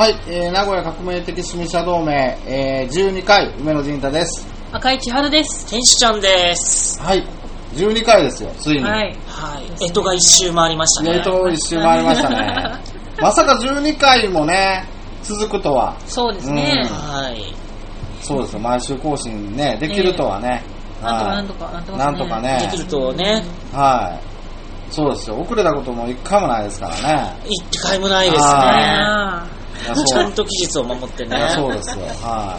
はい、名古屋革命的市民者同盟、12回梅野陣太です。 赤井千春です。 天使ちゃんです。 はい、12回ですよ、ついに。 はい。 干支が一周回りましたね。 干支一周回りましたね。まさか12回もね、続くとは。 そうですね。 はい。 そうですよ、毎週更新ね、できるとはね。 なんとかね。 できるとね。 はい。そうですよ、遅れたことも一回もないですからね。 一回もないですね。ちゃんと期日を守ってね。 そうですよ。はい。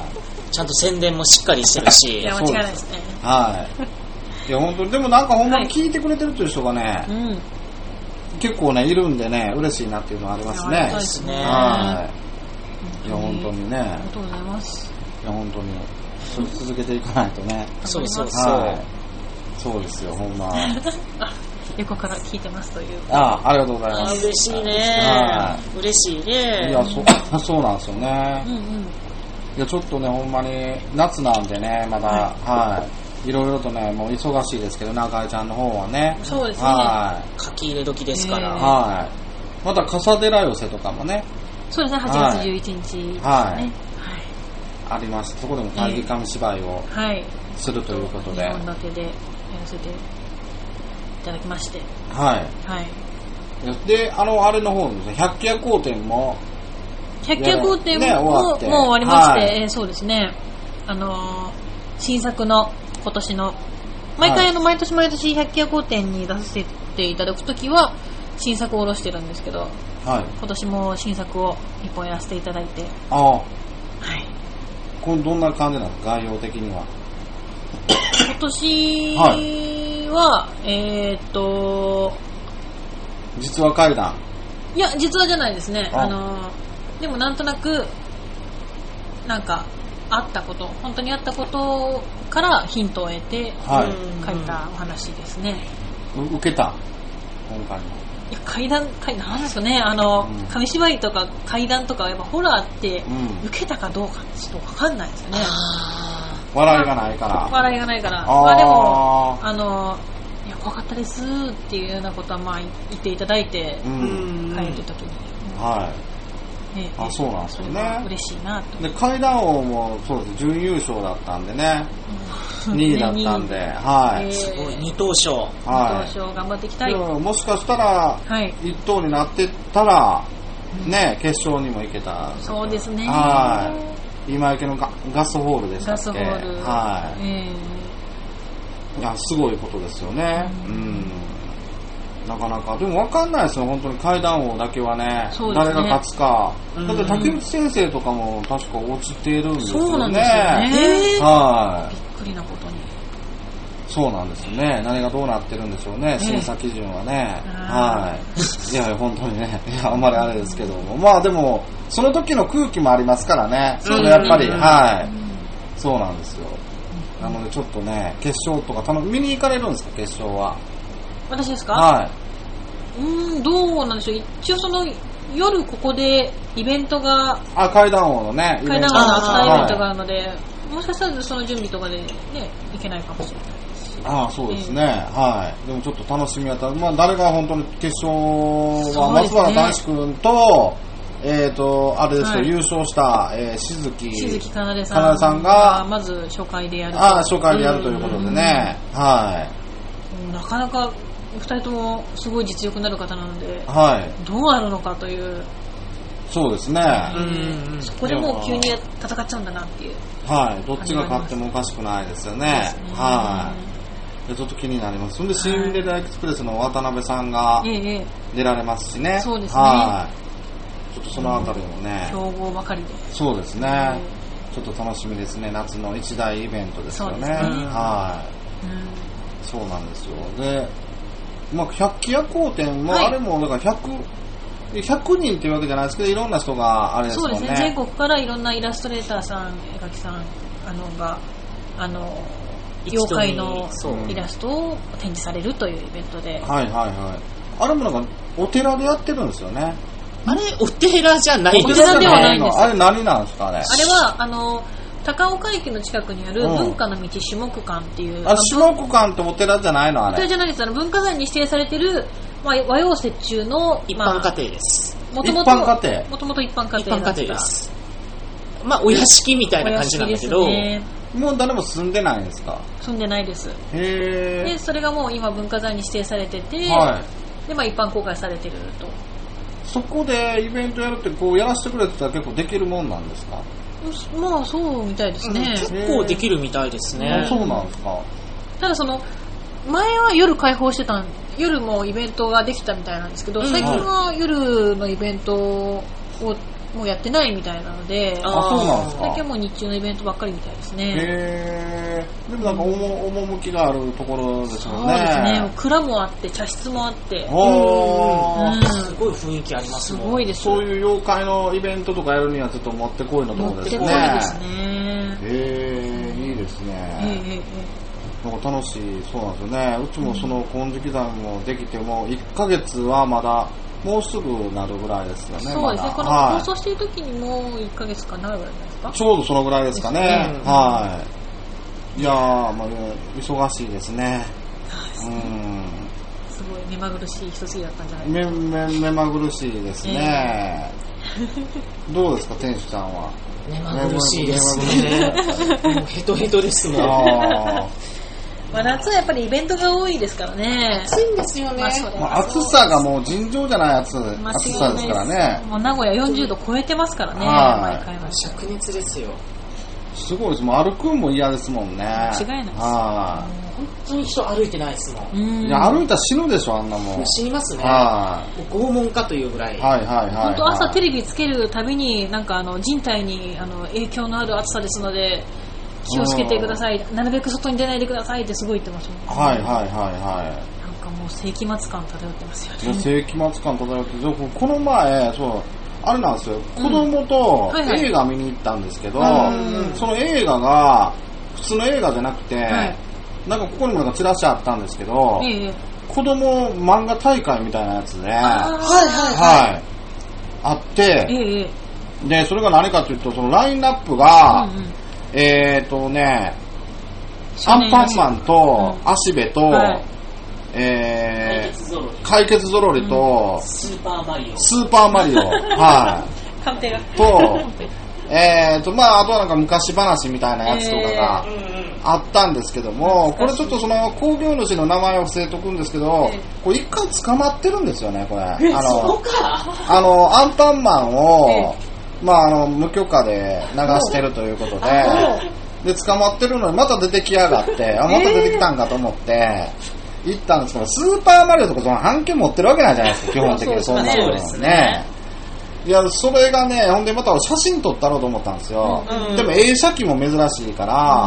ちゃんと宣伝もしっかりしてるし。 いや、間違いないですね。 はい。いや、本当に、でもなんかほんまに聞いてくれてるという人がね、結構ね、いるんでね、嬉しいなっていうのはありますね。 そうですね。 はい。いや、本当にね。 ありがとうございます。 いや、本当に、続けていかないとね。 そうそうそう。はい。そうですよ、ほんま。 横から聞いてますという。 ありがとうございます。 嬉しいね。嬉しいね。 いや、そうなんですよね。いや、ちょっとね、ほんまに、夏なんでね、まだ、はい。いろいろとね、もう忙しいですけどね、赤井ちゃんの方はね。 そうですね。 はい。 書き入れ時ですから。 はい。また、笠寺寄せとかもね。 そうですね、8月11日ですね。 はい。ありまして、そこでも会議紙芝居をするということで。 2本立てでやらせていただきまして。 はい。で、あれの方ですね、百鬼夜行展も。 百鬼夜行展ももう終わりまして、そうですね。新作の今年の、毎年百鬼夜行展に出させていただくときは、新作を下ろしてるんですけど、今年も新作を一本やらせていただいて。はい。 これどんな感じなんですか、概要的には。 今年は、 実話怪談。 いや、実話じゃないですね。でもなんとなく、なんか、本当にあったことからヒントを得て、書いたお話ですね。 受けた今回の。 いや、怪談なんですかね、紙芝居とか怪談とか、やっぱホラーって、受けたかどうかってちょっとわかんないですよね。 笑いがないから。 まあでも、いや、怖かったですっていうようなことは、まあ、言っていただいて、帰るときに。 はい。そうなんですよね。 嬉しいなと。 で、怪談王もそうです、準優勝だったんでね。2位だったんで、はい。 すごい、2等賞。 2等賞頑張っていきたい。 もしかしたら、1等になってったら、ね、決勝にも行けた。 そうですね。 はい。今池のガスホールでしたっけ。 ガスホール。 はい。いや、すごいことですよね。なかなか。でも分かんないですよ、本当に怪談王だけはね。誰が勝つか。だって竹内先生とかも確か落ちてるんですよね。 そうなんですよね。 はい。 びっくりなことに。 そうなんですよね。何がどうなってるんでしょうね、審査基準はね。はい。いや、本当にね。いや、あんまりあれですけども。まあでも、その時の空気もありますからね。それやっぱり、はい。そうなんですよ。なのでちょっとね、決勝とか見に行かれるんですか、決勝は。 私ですか？ はい。 どうなんでしょう。一応夜ここでイベントが。 怪談王のね、 怪談王の扱いイベントがあるので、もしかしたらその準備とかでね、いけないかもしれないです。 そうですね。はい。でもちょっと楽しみやったら、まあ誰が本当に決勝は、松原大志くんと、あれですと、優勝した、静木かなでさんが、 まず初回でやる。 初回でやるということでね。はい。 なかなか2人ともすごい実力のある方なので、どうなるのかという。 そうですね。 そこでもう急に戦っちゃうんだなっていう。 はい。どっちが勝ってもおかしくないですよね。はい。ちょっと気になります。そんで、シンデレラエクスプレスの渡辺さんが出られますしね。 そうですね。 はい。ちょっとそのあたりもね。 強豪ばかりで。 そうですね。ちょっと楽しみですね。夏の一大イベントですよね。はい。そうなんですよ。で、まあ、百鬼夜行展も、あれも、だから100人っていうわけじゃないですけど、いろんな人があれですもんね。 そうですね。全国からいろんなイラストレーターさん、絵描きさん、が、妖怪のイラストを展示されるというイベントで。 あれもなんか、お寺でやってるんですよね。 あれ、お寺じゃないですか？お寺ではないんです。 あれ何なんですかね？ あれは、高岡駅の近くにある文化の道種目館っていう。 種目館ってお寺じゃないの？あれ。 お寺じゃないです。文化財に指定されてる、和洋折衷の一般家庭です。 一般家庭。 もともと一般家庭です。まあお屋敷みたいな感じなんだけど、 もう誰も住んでないんですか？ 住んでないです。でそれがもう今文化財に指定されてて、はい、でまあ一般公開されてると。 そこでイベントやるってこうやらせてくれって言ったら結構できるもんなんですか？ まあそうみたいですね。 結構できるみたいですね。 そうなんですか。 ただその前は夜開放してた夜もイベントができたみたいなんですけど、最近は夜のイベントをもうやってないみたいなので、 そうなんですか。 最近はもう日中のイベントばっかりみたいですね。 でもなんか趣があるところですもんね。 そうですね。蔵もあって茶室もあって、すごい雰囲気ありますもん。 すごいです。 そういう妖怪のイベントとかやるにはちょっともってこいのところですね。 もってこいですね。 いいですね。なんか楽しい。そうなんですよね。うちもその金色山もできても1ヶ月はまだもうすぐなるぐらいですよね。 そうですね。この放送している時にもう1ヶ月かなるぐらいですか？ ちょうどそのぐらいですかね。はい。いやー、まあ、忙しいですね。 すごい目まぐるしい一月だったんじゃないですか？ 目まぐるしいですね。どうですか、店主さんは？ 目まぐるしいですね。もうヘトヘトですもん。 まあ、夏はやっぱりイベントが多いですからね。 暑いんですよね。 暑さがもう尋常じゃない暑さですからね。 もう名古屋40度超えてますからね。毎回灼熱ですよ。 すごいです。もう歩くんも嫌ですもんね。 間違いないです。 本当に人歩いてないですもん。 いや、歩いたら死ぬでしょ、あんなもん。 死にますね。拷問かというぐらい。 本当朝テレビつけるたびになんか人体に影響のある暑さですので気をつけてください。なるべく外に出ないでくださいってすごい言ってましたもんね。なんかもう世紀末感漂ってますよね。 世紀末感漂って、この前あれなんですよ、子供と映画見に行ったんですけど、その映画が普通の映画じゃなくて、なんかここにもなんかチラシあったんですけど、子供漫画大会みたいなやつで、あって、でそれが何かというと、そのラインナップが、アンパンマンと足部と、解決ぞろりとスーパーマリオ鑑定がとまああとはなんか昔話みたいなやつとかがあったんですけども、これちょっとその興行主の名前を伏せとくんですけど、これ一回捕まってるんですよね、これ。アンパンマンを無許可で流してるということで捕まってるのにまた出てきやがってまた出てきたんかと思って行ったんですけど、スーパーマリオとかその半径持ってるわけないじゃないですか、基本的に。そんなのですね。いや、それがね、ほんでまた写真撮ったろうと思ったんですよ。でも映写機も珍しいから、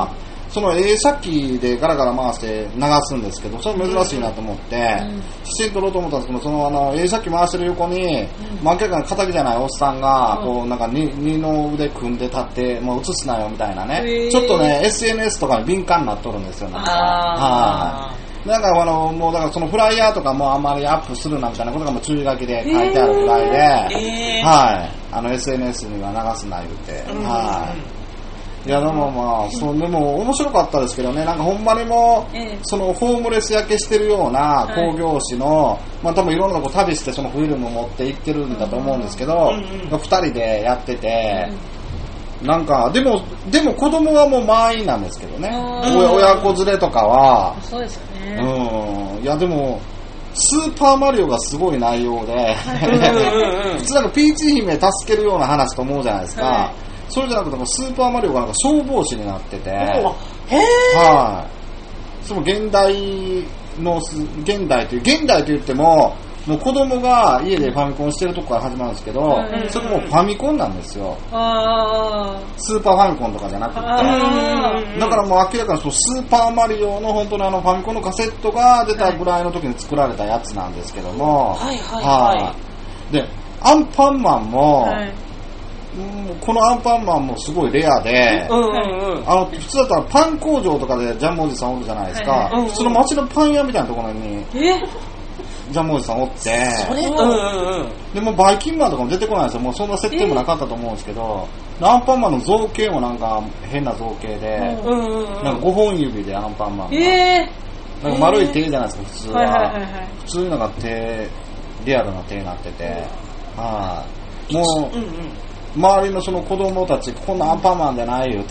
その映写機でガラガラ回して流すんですけど、それ珍しいなと思って、写真撮ろうと思ったんですけど、その映写機回してる横に、明らかに敵じゃないおっさんが、こうなんか二の腕組んで立って、もう映すなよみたいなね、ちょっとね、SNS とかに敏感になっとるんですよ、なんか。なんかもうだからそのフライヤーとかもあんまりアップするなみたいなことがもう注意書きで書いてあるぐらいで、SNS には流すな言うて、いやでもでも面白かったですけどね、なんかほんまにもそのホームレス焼けしてるような興行師の、多分いろんなとこ旅してそのフィルム持って行ってるんだと思うんですけど、2人でやってて。なんかでも子供はもう満員なんですけどね、親子連れとかは。 そうですよね。 いやでもスーパーマリオがすごい内容で普通なんかピーチ姫助けるような話と思うじゃないですか、それじゃなくてスーパーマリオがなんか消防士になってて、その現代と言ってももう子供が家でファミコンしてるとこから始まるんですけど、それもファミコンなんですよ。スーパーファミコンとかじゃなくて、だからもう明らかにそのスーパーマリオの本当にファミコンのカセットが出たぐらいの時に作られたやつなんですけども、でアンパンマンも、このアンパンマンもすごいレアで、普通だったらパン工場とかでジャムおじさんおるじゃないですか、その街のパン屋みたいなところにジャムおじさんおって、でもバイキンマンとかも出てこないんですよ。もうそんな設定もなかったと思うんですけど、アンパンマンの造形もなんか変な造形で、なんか5本指でアンパンマンが、なんか丸い手じゃないですか普通は。普通になんかリアルな手になってて、 もう、周りのその子供たちこんなアンパンマンじゃない言うて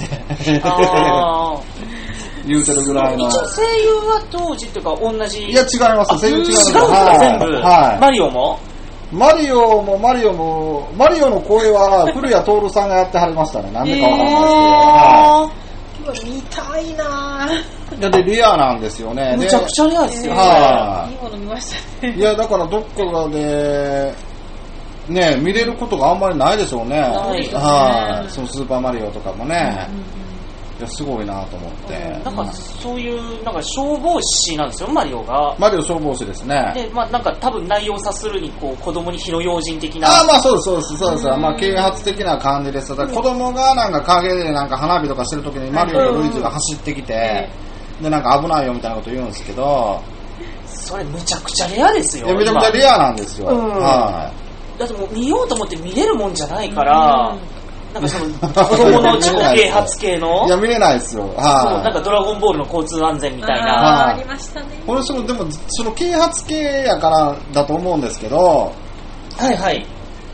言うてるぐらいの。 一応声優は当時っていうか同じ。 いや違います。声優違います。 全部。マリオもマリオの声は古谷徹さんがやってはりましたね。なんでかわかんないですけど。 見たいなぁ。 でリアなんですよね。 めちゃくちゃリアですよね。 いいもの見ましたね。 いやだからどっかでね見れることがあんまりないでしょうね。そのスーパーマリオとかもね。いやすごいなと思って、 なんかそういうなんか消防士なんですよマリオが。 マリオ消防士ですね。 でなんか多分内容を察するにこう子供に火の用心的な。 そうです。啓発的な感じです。だから子供がなんか陰でなんか花火とかしてる時にマリオとルイージが走ってきて、でなんか危ないよみたいなこと言うんですけど、 それむちゃくちゃレアですよ。 めちゃくちゃレアなんですよ。だってもう見ようと思って見れるもんじゃないから。なんかその子供の自己啓発系のいや見れないですよ。 なんかドラゴンボールの交通安全みたいな。 ありましたね。 これでもその啓発系やからだと思うんですけど。 はい。 会員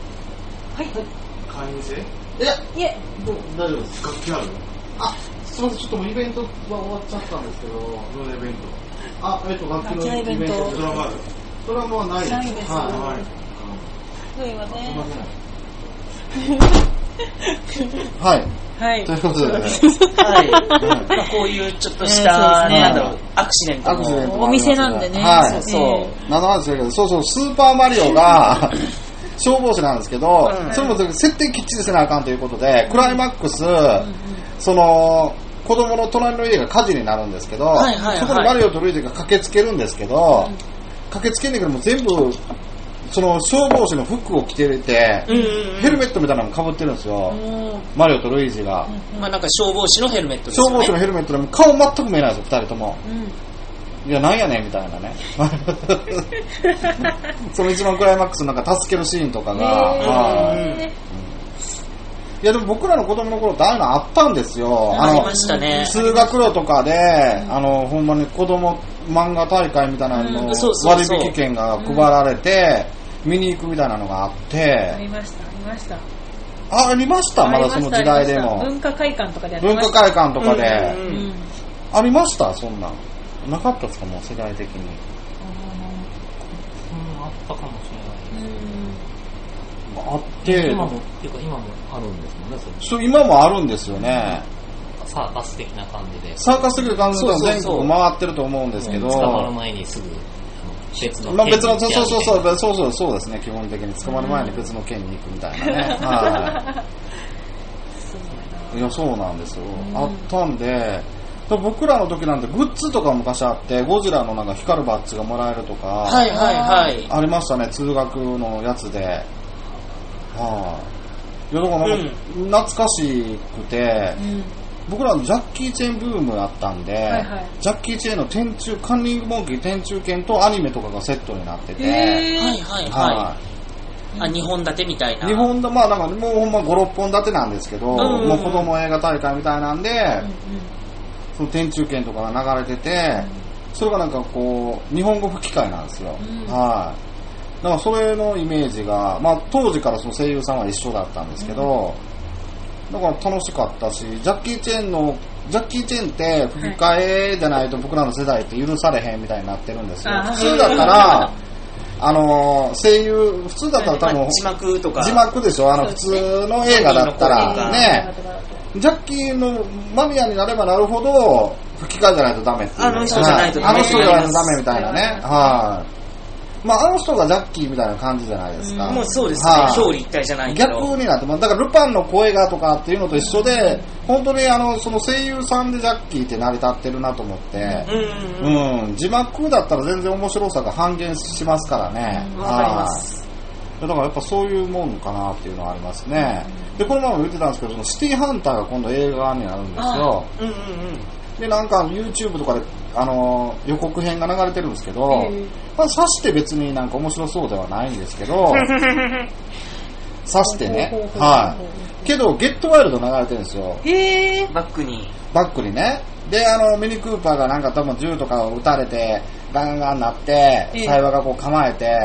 制？ いえ大丈夫です。楽器ある？すみません、ちょっともうイベントは終わっちゃったんですけど、どのイベント？楽器のイベント。ドラマはないです。 ないです。すいません。 はい。ということでね。 こういうちょっとしたアクシデントお店なんでね。 何の話だけど、スーパーマリオが消防士なんですけど、それも設定きっちりせなあかんということで、クライマックスその子供の隣の家が火事になるんですけど、そこにマリオとルイージが駆けつけるんですけど、駆けつけんねんけども全部その消防士の服を着てて、ヘルメットみたいなのも被ってるんですよ、マリオとルイージが。 なんか消防士のヘルメットですよね。 消防士のヘルメットでも顔全く見えないですよ、2人とも。いや、なんやねんみたいなね。その一番クライマックスのなんか助けるシーンとかが。いやでも僕らの子供の頃ってああいうのあったんですよ。 ありましたね。 通学路とかで、ほんまに子供漫画大会みたいなの割引券が配られて、見に行くみたいなのがあって。 ありました。 ありましたまだその時代でも。 文化会館とかでやってました。 文化会館とかで。ありましたそんなん。なかったですかもう世代的に。 あったかもしれない。 あって今もあるんですもんね。 今もあるんですよね。 サーカス的な感じで。 サーカス的な感じで全国回ってると思うんですけど。 捕まる前にすぐ別のそうですね。基本的に捕まる前に別の県に行くみたいなね。いやそうなんですよ。あったんで。僕らの時なんてグッズとか昔あってゴジラのなんか光るバッジがもらえるとかありましたね通学のやつで。いやだからなんか懐かしくて、僕らのジャッキーチェンブームあったんで、ジャッキーチェンのカンニングモンキー天中剣とアニメとかがセットになってて、 2本立てみたいな。 2本立てなんかもうほんま5、6本立てなんですけど、もう子供映画大会みたいなんで。その天中剣とかが流れてて、それがなんかこう日本語吹き替えなんですよ。だからそれのイメージが、当時からその声優さんは一緒だったんですけど、だから楽しかったし、ジャッキーチェンって吹き替えじゃないと僕らの世代って許されへんみたいになってるんですよ。普通だったら声優普通だったら多分字幕とか字幕でしょ。普通の映画だったらね。ジャッキーのマニアになればなるほど吹き替えじゃないとダメっていう。 あの人じゃないとダメみたいなね。あの人がジャッキーみたいな感じじゃないですか。 もうそうですね。表裏一体じゃないけど。 逆になって、だからルパンの声がとかっていうのと一緒で、本当にその声優さんでジャッキーって成り立ってるなと思って、字幕だったら全然面白さが半減しますからね。 わかります。 だからやっぱそういうもんかなっていうのはありますね。でこの前も言ってたんですけど、シティハンターが今度映画になるんですよ。でなんか YouTube とかで予告編が流れてるんですけど、さして別になんか面白そうではないんですけど、さしてね、けどゲットワイルド流れてるんですよ。 バックにね。でミニクーパーがなんか多分銃とかを撃たれてガンガンなって、サイバーがこう構えて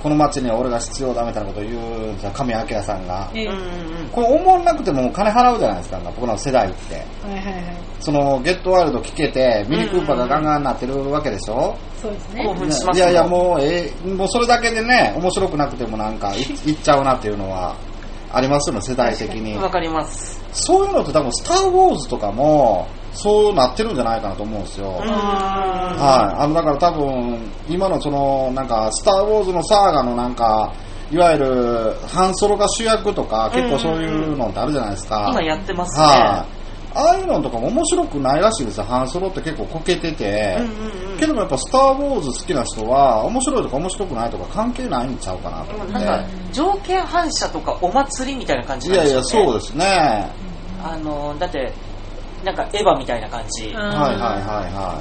この街には俺が必要だみたいなことを言うんですよ、神谷明さんが。これ思わなくても金払うじゃないですか、僕らの世代って。 はいはいはい。 そのゲットワイルド聴けてミニクーパーがガンガンなってるわけでしょ。 そうですね。 興奮しますいやいやもうそれだけでね、面白くなくてもなんかいっちゃうなっていうのはありますよね、世代的に。 わかります。 そういうのって多分スターウォーズとかもそうなってるんじゃないかなと思うんですよ。はい。だから多分今のそのなんかスターウォーズのサーガのなんかいわゆるハンソロが主役とか結構そういうのってあるじゃないですか。 今やってますね。 はい。ああいうのとかも面白くないらしいですよ。ハンソロって結構こけてて、けどもやっぱスターウォーズ好きな人は面白いとか面白くないとか関係ないんちゃうかなと思って。 なんか条件反射とかお祭りみたいな感じなんいやですよね。 いやそうですね。 だってなんかエヴァみたいな感じ。 はいはいはいはい。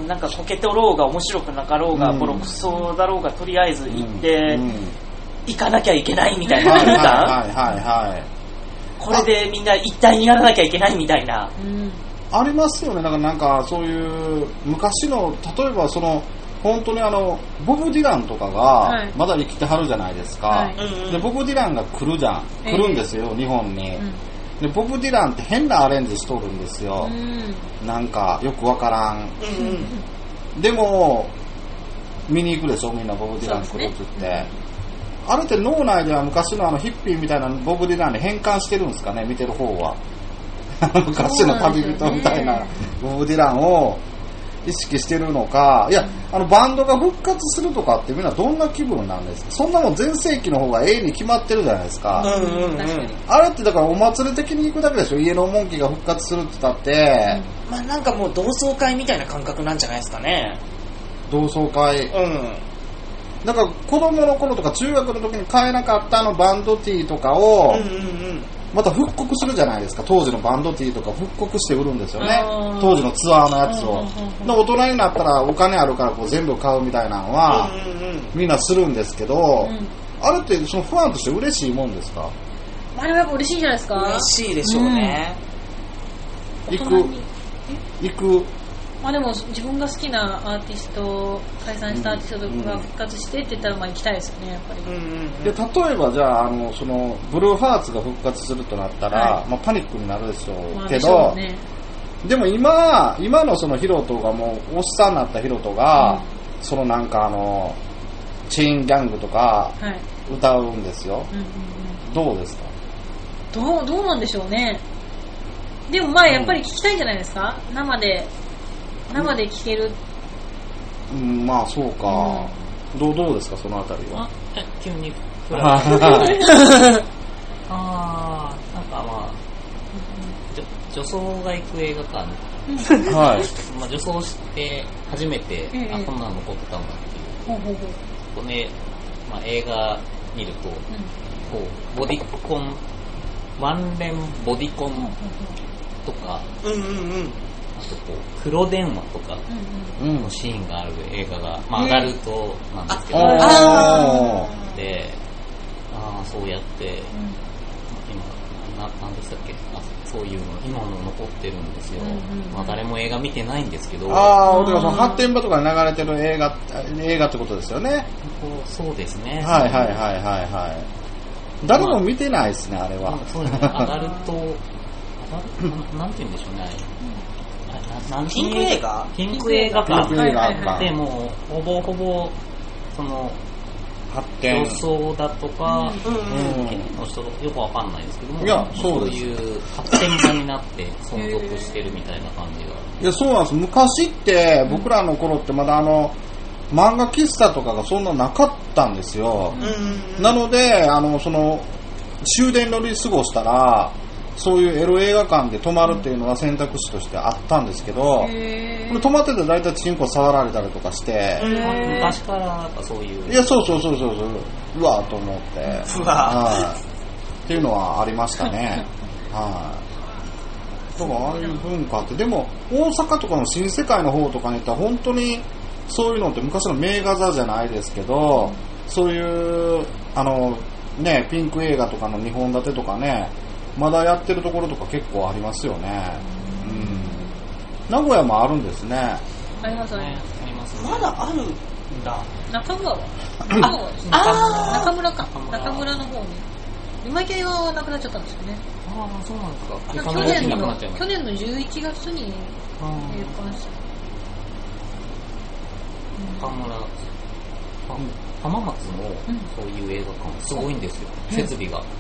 なんかこけておろうが面白くなかろうがボロクソだろうがとりあえず行って行かなきゃいけないみたいな空間。 はいはいはい。 これでみんな一体にならなきゃいけないみたいな。 ありますよね。だからなんかそういう昔の例えばその本当にボブ・ディランとかがまだ生きてはるじゃないですか。はい、でボブ・ディランが来るんですよ、日本に。でボブ・ディランって変なアレンジしとるんですよ。なんかよくわからん。でも見に行くでしょみんなボブ・ディラン来るって言って。あれって脳内では昔のヒッピーみたいなボブ・ディランに変換してるんですかね、見てる方は。昔の旅人みたいなボブ・ディランを意識してるのか。いやバンドが復活するとかってみんなどんな気分なんですか。そんなもん全盛期の方がに決まってるじゃないですか。あれってだからお祭り的に行くだけでしょ。家のモンキーが復活するって言ったって、 まあなんかもう同窓会みたいな感覚なんじゃないですかね。 同窓会。だから子供の頃とか中学の時に買えなかったバンドティーとかをまた復刻するじゃないですか。当時のバンドティーとか復刻して売るんですよね、当時のツアーのやつを。大人になったらお金あるからこう全部買うみたいなのはみんなするんですけど、あれってそのファンとして嬉しいもんですか。 あれはやっぱ嬉しいじゃないですか。 嬉しいでしょうね。 行くまあでも自分が好きなアーティスト、解散したアーティストが復活してって言ったらまあ行きたいですよね、やっぱり。 で例えばじゃあそのブルーハーツが復活するとなったら、まあ、パニックになるでしょうけど、でも今のそのヒロトがもうおっさんになったヒロトが、そのなんかチェーンギャングとか歌うんですよ、どうですか。 どうなんでしょうね。でもまあやっぱり聞きたいんじゃないですか、生で聴ける。 まあそうか、どうですかそのあたりは。 急にフラッなんかまあ女装が行く映画館はい、まあ女装して初めて、こんなの残ってたんだっていう。ここね、まあ、映画見ると、こうボディコンワンレンボディコンとか、あとこう黒電話とかのシーンがある映画が、まあ、アダルトなんですけど、で、そうやって、今何でしたっけ、そういうの今も残ってるんですよ。まあ、誰も映画見てないんですけど、 俺がその発展場とかに流れてる映画ってことですよね。 そうですね。 はい誰も見てないですね、あれは。 そうですね。アダルトなんて言うんでしょうね。 ピンク映画でもほぼその発展予想だとかの人よくわかんないですけども、 いやそういう発展場になって存続してるみたいな感じが。 いやそうなんです。昔って僕らの頃ってまだ漫画喫茶とかがそんななかったんですよ。なのでその終電乗り過ごしたらそういうエロ映画館で泊まるっていうのは選択肢としてあったんですけど、これ泊まってて大体チンコ触られたりとかして、 昔からなんかそういう、 いやそううわーと思って、っていうのはありましたね。だからああいう文化ってでも大阪とかの新世界の方とかに行ったら本当にそういうのって昔の名画座じゃないですけど、そういうピンク映画とかの2本立てとかね、まだやってるところとか結構ありますよね。名古屋もあるんですね。 ありますね。 まだあるだ。 中村か。中村の方に。今池はなくなっちゃったんですよね。 ああ、そうなんですか。 去年の11月に閉館した。 中村、浜松のそういう映画館すごいんですよ、設備が。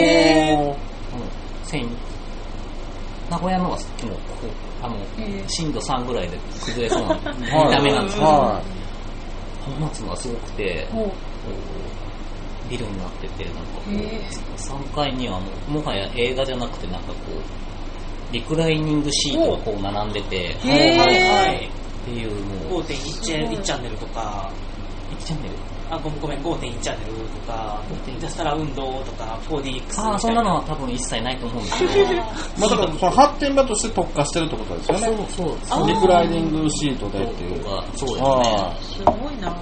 名古屋のはもう震度3ぐらいで崩れそうな見た目なんですけど、浜松のはすごくて、ビルになってて、なんかこう3階にはもはや映画じゃなくて、なんかこうリクライニングシートがこう並んでて、っていうもう 5.1 チャンネルとか、 1チャンネル、 ごめん 5.1 チャンネルとか、インターステラー運動とか 4DX そんなのは多分一切ないと思うんですけどまあだからその発展場として特化してるってことですよね。そうリクライニングシートでっていう。 そうですね。 すごいな。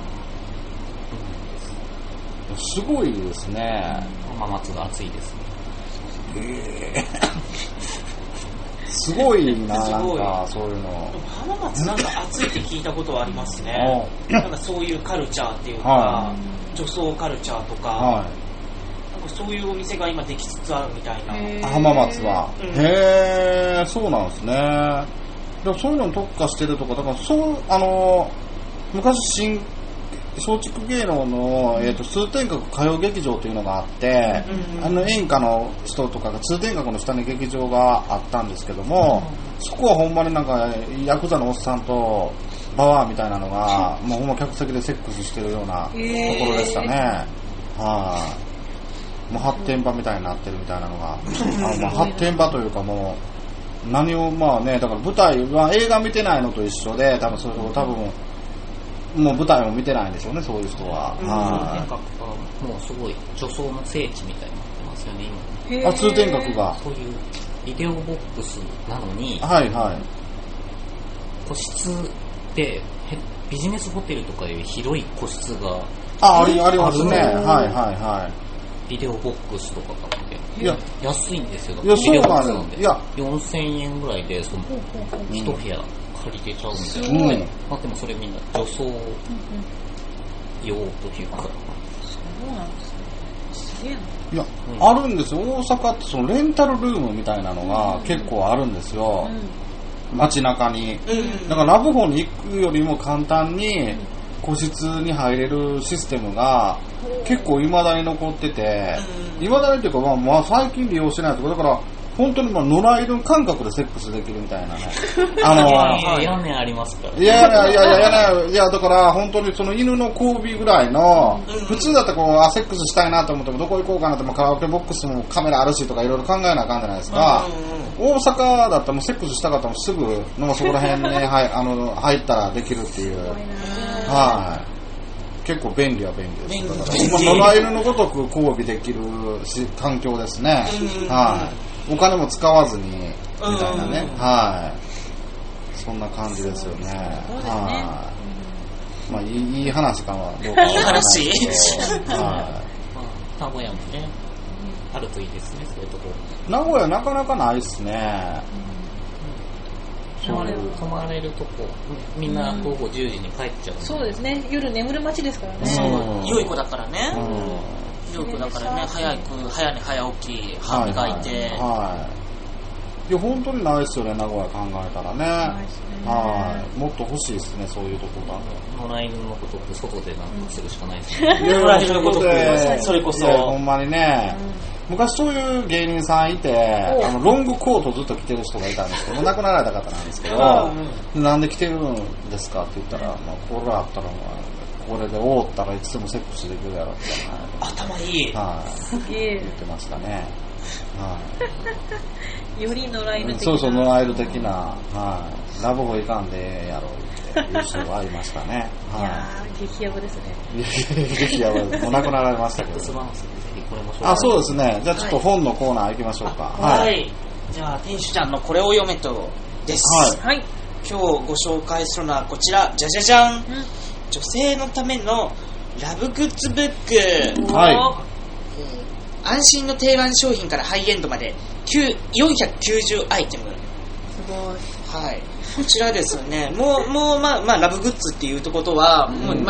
すごいですね。 浜松が暑いですね。 すごいな、なんかそういうの。 浜松なんか暑いって聞いたことはありますね。なんかそういうカルチャーっていうか、女装カルチャーとか、なんかそういうお店が今できつつあるみたいな。 浜松は。へー、そうなんですね。でもそういうのに特化してるとか、だから昔松竹芸能の、通天閣歌謡劇場というのがあって、演歌の人とかが通天閣の下に劇場があったんですけども、そこはほんまになんかヤクザのおっさんとバワーみたいなのがもうほんま客席でセックスしてるようなところでしたね。もう発展場みたいになってるみたいなのがまあ発展場というか、もう何をまあね、だから舞台は映画見てないのと一緒で、多分そういうとこ多分もう舞台も見てないんでしょうね、そういう人は。 なんかもうすごい女装の聖地みたいになってますよね、 今。通天閣が。 そういうビデオボックスなのに、個室でビジネスホテルとかより広い個室がありますね。 ビデオボックスとか買って、 いや安いんですよ。 いや、そうなんです。いや、 4000円ぐらいでその一部屋借りてちゃうみたいな。まあでもそれみんな女装用というか。 そうなんですね。すげえな。 いや、あるんですよ。大阪ってそのレンタルルームみたいなのが結構あるんですよ。街中に。だからラブホに行くよりも簡単に個室に入れるシステムが結構未だに残ってて、未だにっていうか、まあ最近利用してないところだから、本当に野良犬感覚でセックスできるみたいなね。 屋根ありますから。 いや、だから本当にその犬の交尾ぐらいの、普通だったらこう、セックスしたいなと思ってもどこ行こうかなってもカラオケボックスもカメラあるしとかいろいろ考えなあかんじゃないですか。大阪だったらもうセックスしたかったらもうすぐ、そこら辺に入ったらできるっていう。結構便利は便利です。だから野良犬のごとく交尾できる環境ですね。お金も使わずにみたいなね。そんな感じですよね。まあいい話かなどうか。 いい話。 名古屋もね、あるといいですね、そういうとこ。 名古屋なかなかないっすね。 泊まれるとこ、みんな午後10時に帰っちゃう。 そうですね、夜眠る街ですからね。 良い子だからね。良い子だからね、早寝早起き、歯磨いて。 いや、本当にないっすよね、名古屋考えたらね。もっと欲しいですね、そういうとこが。 野良犬のことって外でなんかするしかないですね。 野良犬のことってそれこそ。 ほんまにね。昔そういう芸人さんいて、ロングコートずっと着てる人がいたんですけど、亡くなられた方なんですけど、なんで着てるんですかって言ったら、これあったら、これで覆ったらいつでもセックスできるやろって。 頭いい。 すげえ。 言ってましたね。 より野良犬的な。 そう、野良犬的な、ラブホ行かんでやろうっていう人がいましたね。 いやー、激ヤバですね。 激ヤバです。もう亡くなられましたけど。そうですね。じゃあちょっと本のコーナー行きましょうか。 じゃあ、店主ちゃんのこれを読めとです。今日ご紹介するのはこちら、じゃじゃじゃん。女性のためのラブグッズブック。安心の定番商品からハイエンドまで490アイテム。すごい。 こちらですね。もうラブグッズっていうことは、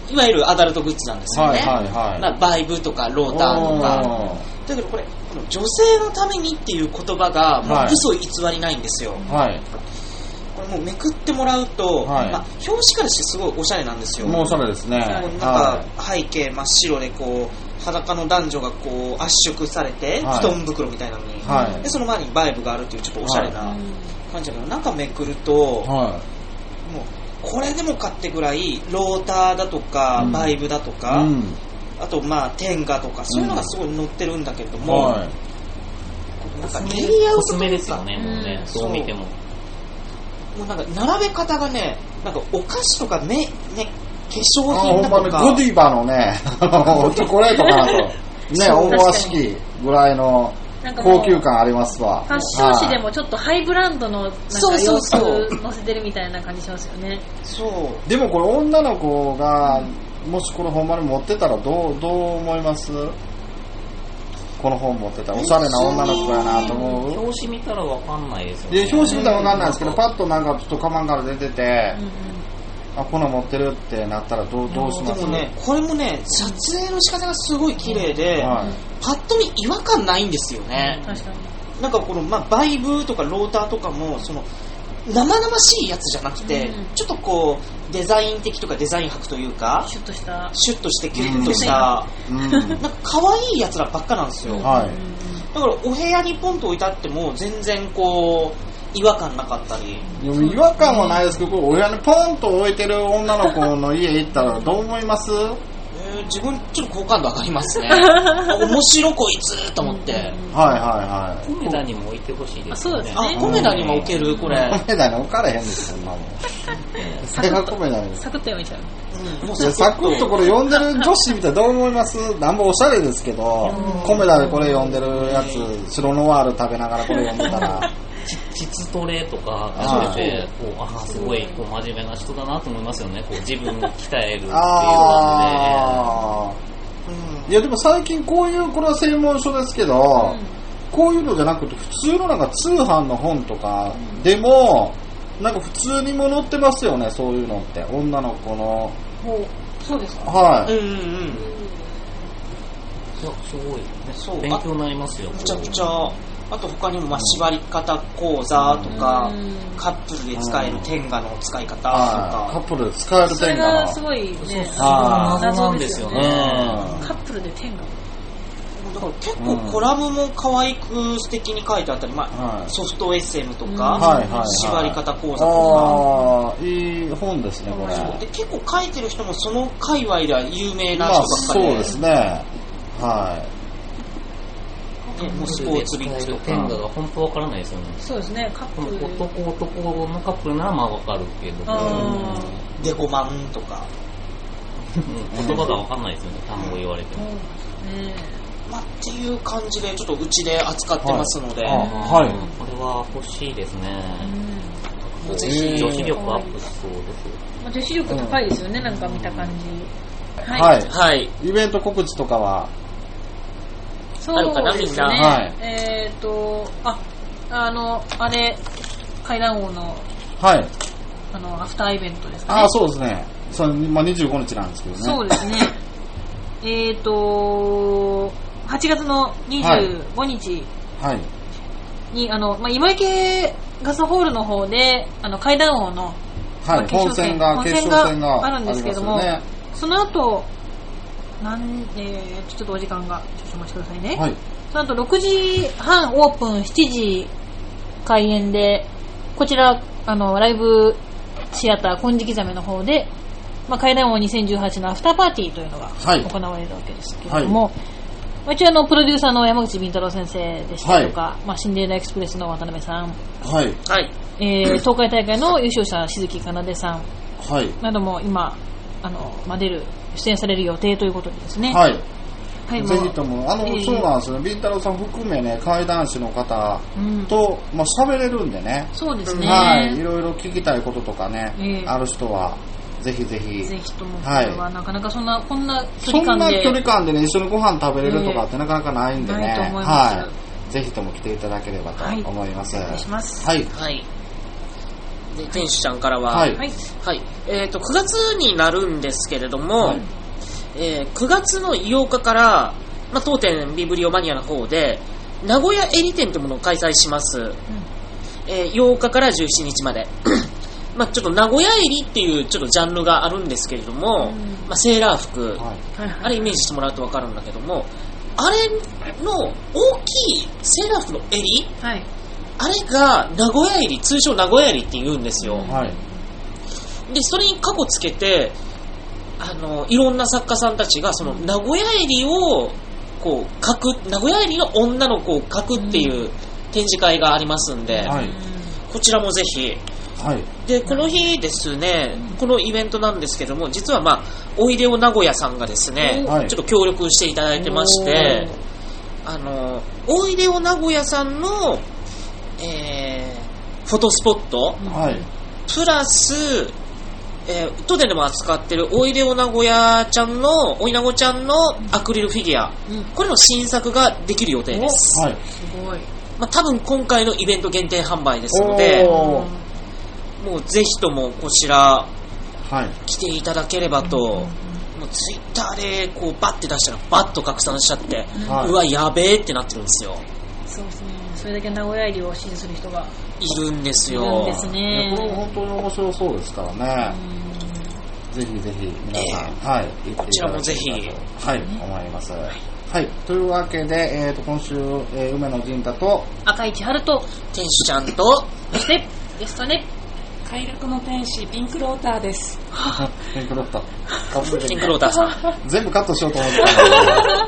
いわゆるアダルトグッズなんですよね。 はいはいはい。 まあ、バイブとかローターとか。だけどこれ、女性のためにっていう言葉が、もう嘘偽りないんですよ。 はい。 これもうめくってもらうと、まあ、表紙からしてすごいおしゃれなんですよ。 もうおしゃれですね。 なんか背景真っ白でこう、裸の男女がこう圧縮されて、布団袋みたいなのに、で、その前にバイブがあるっていうちょっとおしゃれな感じだけど、中めくると、もう、これでもかってぐらいローターだとかバイブだとか、あとまあテンガとかそういうのがすごい載ってるんだけれども、なんかレイアウトというか、コスメですよね、もうね、そう見てもうなんか並べ方がね、なんかお菓子とかね、化粧品だとか、 ゴディバのねチョコレートかなとね思わしきぐらいの高級感ありますわ。 ファッション誌でもちょっとハイブランドのなんか様子載せてるみたいな感じしますよね。 そうでもこれ女の子がもしこれほんまに持ってたらどう思います？この本持ってたらおしゃれな女の子やなと思う。 表紙見たらわかんないですよね。 表紙見たらわかんないですけど、パッとなんかちょっとカバンから出てて、あ、こんなん持ってるってなったらどうします？ でもね、これもね、撮影の仕方がすごい綺麗で、パッと見違和感ないんですよね。 確かに。 なんかこの、まあ、バイブとかローターとかも、その、生々しいやつじゃなくて、ちょっとこう、デザイン的とかデザイン博というか、 シュッとしてキュッとした、なんか可愛いやつらばっかなんですよ。だからお部屋にポンと置いてあっても、全然こう、違和感なかったり。 違和感はないですけど、お部屋にポンと置いてる女の子の家行ったらどう思います？ 自分ちょっと好感度上がりますね。面白こいつと思って。 コメダにも置いてほしいですね。 そうですね。 コメダにも置けるこれ。 コメダに置かれへんですよ、そんなもん。それがコメダに。 サクッと読めちゃう。 もうサクッとこれ読んでる女子見たらどう思います？なんぼおしゃれですけど、コメダでこれ読んでるやつ、白ノワール食べながらこれ読んでたら。 膣トレとかやってて、すごいこう真面目な人だなと思いますよね。こう自分を鍛えるっていうので。いやでも最近こういうこれは専門書ですけど、こういうのじゃなくて普通のなんか通販の本とかでもなんか普通にも載ってますよね。そういうのって女の子の。 そうですか。 はい。 いやすごい、ね、勉強になりますよ。 めちゃくちゃ。あと他にもまあ縛り方講座とか、カップルで使えるテンガの使い方とか、 カップルで使えるテンガの。 それがすごいね、 謎なんですよね。 カップルでテンガ。 だから結構コラムも可愛く素敵に書いてあったり、ソフト SM とか、縛り方講座とか。いい本ですね、これ。 で結構書いてる人もその界隈では有名な人ばっかりで。 そうですね。はい。 もうスポーツビッチとかテンガが本当わからないですよね。 そうですね。カップル男のカップルならまあわかるけど、 デコマンとか言葉がわかんないですよね。単語言われても。 っていう感じでちょっとうちで扱ってますので、 これは欲しいですね。ぜひ女子力アップしそうです。 女子力高いですよね。なんか見た感じ。 はい。 イベント告知とかは。 そうですね。あれ、階段王の、アフターイベントですかね。 そうですね。25日なんですけどね。 そうですね。8月の25日に、今池ガスホールの方で、階段王の、 決勝戦があるんですけども、その後、ちょっとお時間が少々お待ちくださいね。その後6時半オープン、7時開演で、こちらライブシアター金色ザメの方で、階段王2018のアフターパーティーというのが行われるわけですけれども、一応プロデューサーの山口敏太郎先生でしたりとか、シンデレラエクスプレスの渡辺さん、東海大会の優勝者静木かなでさん、なども今出演される予定ということでですね。 ぜひともそうなんですよね。ビンタロウさん含めね、怪談師の方と喋れるんでね。 そうですね。 いろいろ聞きたいこととかね、ある人はぜひぜひ。 ぜひとも。なかなかこんな距離感でね、一緒にご飯食べれるとかってなかなかないんでね。 ないと思います。 ぜひとも来ていただければと思います。 お願いします。 でで店主ちゃんからは、 はい 9月になるんですけれども、 はい 9月の8日から、当店ビブリオマニアの方で名古屋エリ展というものを開催します、8日から17日までちょっと名古屋エリっていうちょっとジャンルがあるんですけれども、セーラー服、あれイメージしてもらうと分かるんだけども、あれの大きいセーラー服の襟、あれが名古屋襟、通称名古屋襟って言うんですよ、でそれにカゴつけていろんな作家さんたちがその名古屋襟をこう描く、名古屋襟の女の子を描くっていう展示会がありますんで、こちらもぜひ、でこの日ですね、このイベントなんですけども、実はおいでよ名古屋さんがですね、ちょっと協力していただいてまして、おいでよ名古屋さんの、フォトスポット、プラス当店でも扱ってるおいでよ名古屋ちゃんのおいなごちゃんのアクリルフィギュア、これの新作ができる予定です。 すごい。 多分今回のイベント限定販売ですので、もうぜひともこちら、来ていただければと、もうツイッターでこうバッて出したらバッと拡散しちゃって、うわやべえってなってるんですよ。 そうですね。それだけ名古屋入りを支持する人がいるんですよ。 いるんですね。 これ本当に面白そうですからね。ぜひぜひ皆さん、行っていただければと、 こちらもぜひ、 思います。というわけで、今週、梅野陣太と赤井千春と店主ちゃんと、 そしてゲストね、 快楽の天使ピンクローターです。 ピンクローター。 ピンクローターさん。 全部カットしようと思ってたん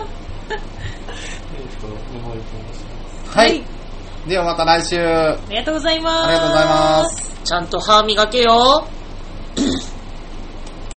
で。ではまた来週。 ありがとうございます。 ありがとうございます。 ちゃんと歯磨けよ。